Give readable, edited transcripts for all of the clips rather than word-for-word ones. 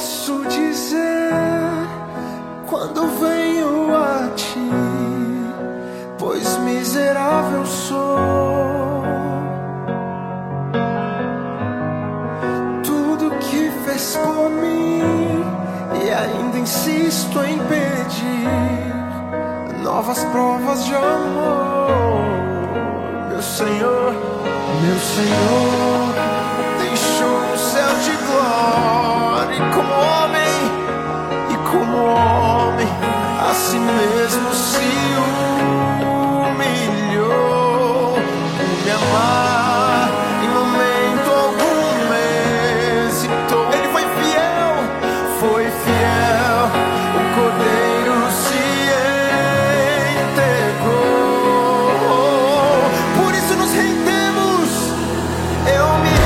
posso dizer quando venho a ti? Pois miserável sou. Tudo que fez por mim e ainda insisto em pedir novas provas de amor. Meu Senhor, deixou o céu de glória e como homem a si mesmo se humilhou por me amar. Em momento algum hesitou. Ele foi fiel, o Cordeiro se entregou. Por isso nos rendemos. Eu me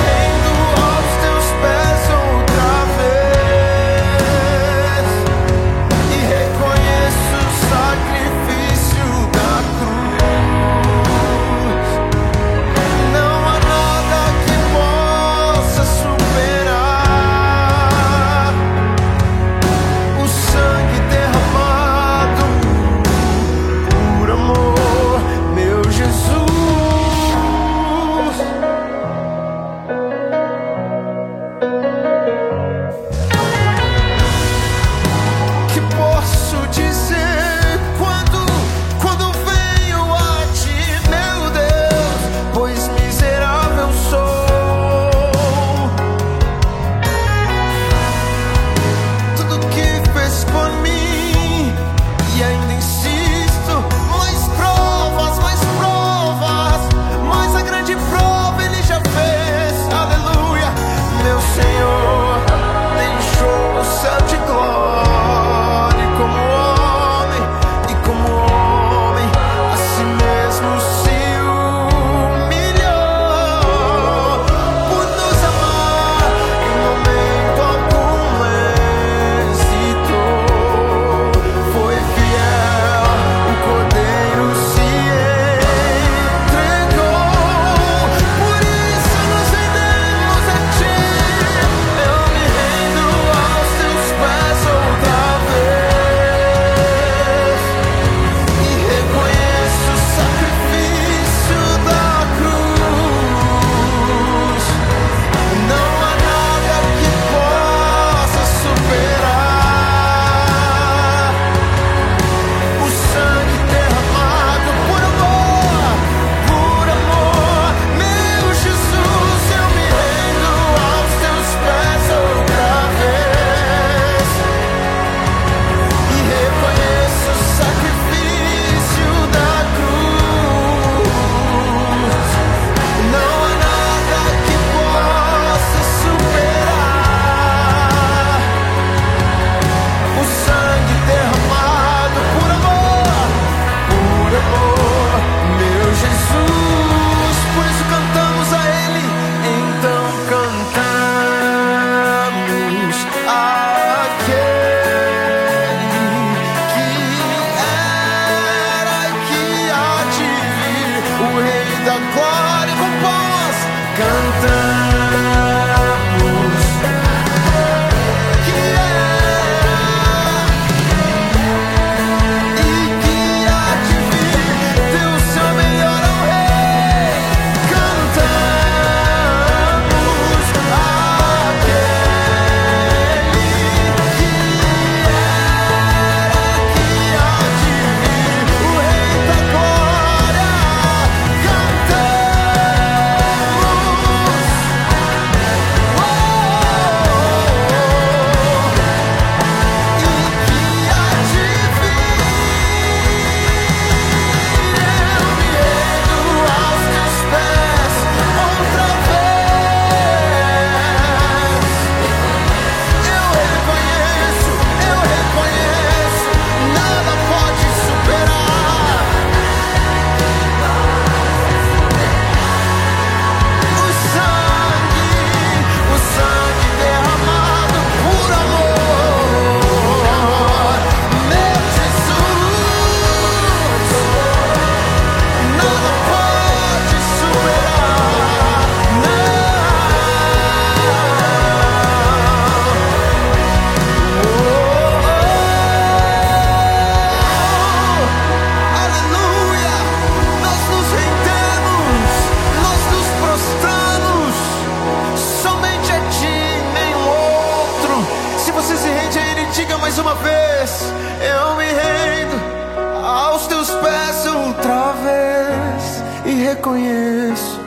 mais uma vez eu me rendo aos teus pés outra vez e reconheço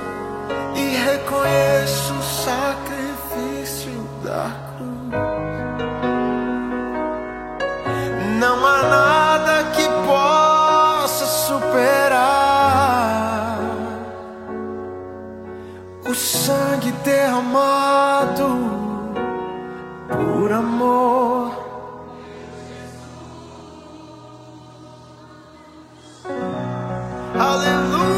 o sacrifício da cruz. Não há nada que possa superar o sangue derramado por amor. Aleluia.